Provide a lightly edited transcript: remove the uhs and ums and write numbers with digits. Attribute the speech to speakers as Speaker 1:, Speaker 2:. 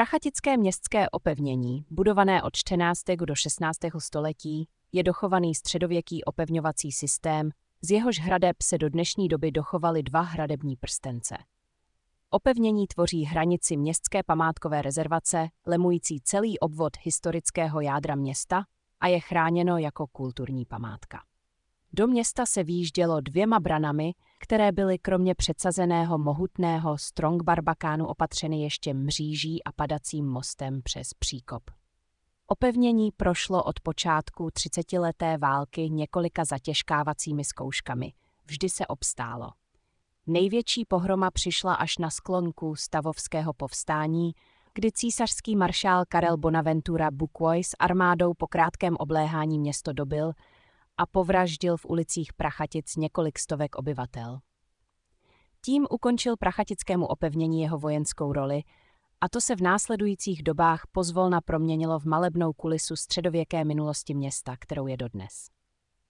Speaker 1: Prachatické městské opevnění, budované od 14. do 16. století, je dochovaný středověký opevňovací systém, z jehož hradeb se do dnešní doby dochovaly 2 hradební prstence. Opevnění tvoří hranici městské památkové rezervace, lemující celý obvod historického jádra města a je chráněno jako kulturní památka. Do města se vjíždělo 2 branami, které byly kromě předsazeného mohutného strong barbakánu opatřeny ještě mříží a padacím mostem přes příkop. Opevnění prošlo od počátku 30leté války několika zatěžkávacími zkouškami. Vždy se obstálo. Největší pohroma přišla až na sklonku stavovského povstání, kdy císařský maršál Karel Bonaventura Buquoy s armádou po krátkém obléhání město dobyl a povraždil v ulicích Prachatic několik stovek obyvatel. Tím ukončil prachatickému opevnění jeho vojenskou roli a to se v následujících dobách pozvolna proměnilo v malebnou kulisu středověké minulosti města, kterou je dodnes.